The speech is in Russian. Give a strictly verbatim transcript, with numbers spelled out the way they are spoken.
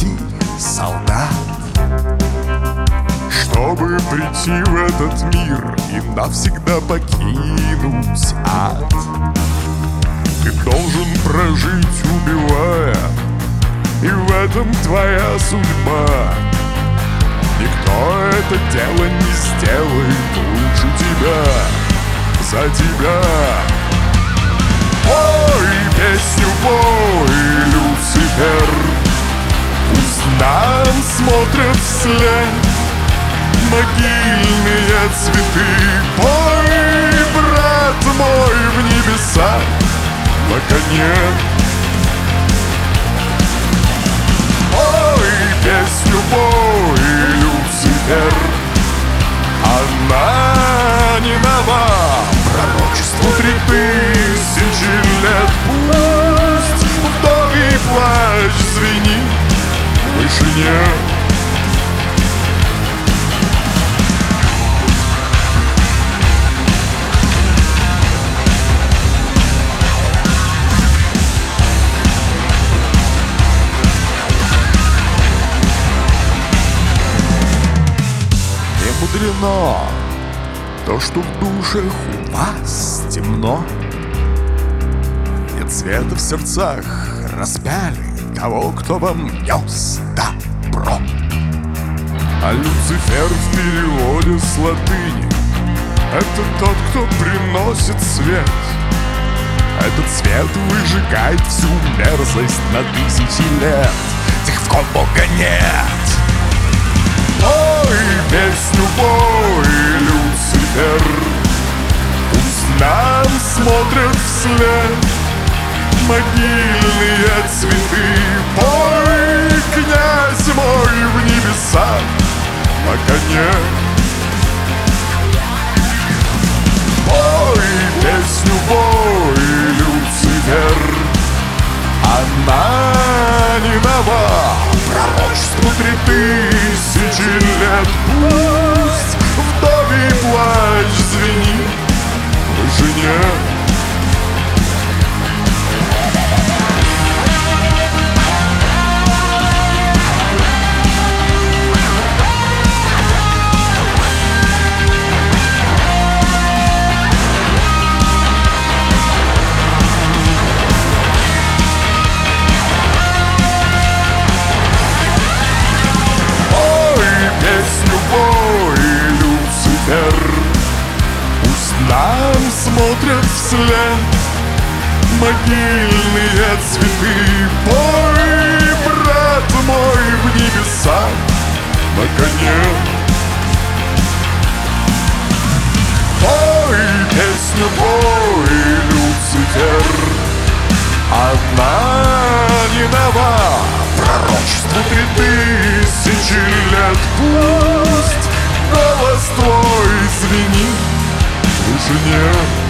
пути, солдат, чтобы прийти в этот мир и навсегда покинуть ад. Ты должен прожить, убивая, и в этом твоя судьба. Никто это дело не сделает лучше тебя, за тебя. Пой песню, пой, Люцифер, пусть нам смотрят вслед могильные цветы. Пой, брат мой, в небеса, пока нет. Пой песню, пой, Люцифер, она не нова. Пророчеству три тысячи лет. Пусть вдовий плач звенит в вышине. Мудрено то, что в душах у вас темно. Нет света в сердцах, распяли того, кто вам нес добро. А Люцифер в переводе с латыни — это тот, кто приносит свет. Этот свет выжигает всю мерзость на тысячи лет, тех, в ком Бога нет. Пой песню, пой, Люцифер, пусть нам смотрят вслед могильные цветы. Пой, князь мой, в небеса, пока нет. Пой песню, пой, Люцифер, она не нова. Пророчеству три тысячи лет. Пусть вдовий плач звенит в вышине. Пусть нам смотрят вслед могильные цветы. Пой, брат мой, в небеса, наконец. Пой песню, пой, Люцифер, она не нова. Пророчеству три тысячи лет. Пусть голос твой звенит в вышине.